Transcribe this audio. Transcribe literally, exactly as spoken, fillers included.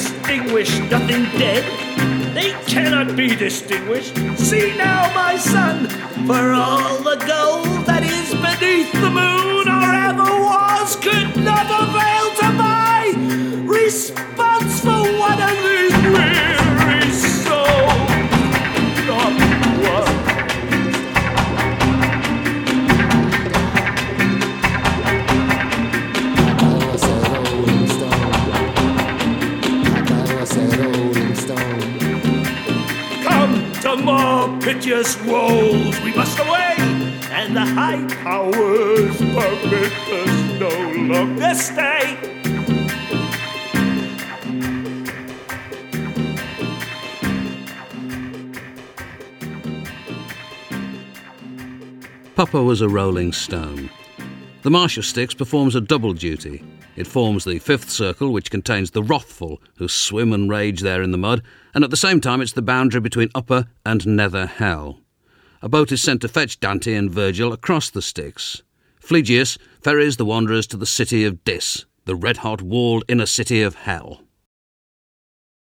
distinguish nothing dead. They cannot be distinguished. See now, my son, for all the gold that is beneath the moon or ever was could not avail to buy response for one of these weary souls. Not one. Come to more piteous woes, we must away, and the high powers permit us no longer stay. Papa was a rolling stone. The Marsh of Styx performs a double duty. It forms the fifth circle, which contains the wrathful, who swim and rage there in the mud, and at the same time it's the boundary between upper and nether hell. A boat is sent to fetch Dante and Virgil across the Styx. Phlegyas ferries the wanderers to the city of Dis, the red-hot walled inner city of hell.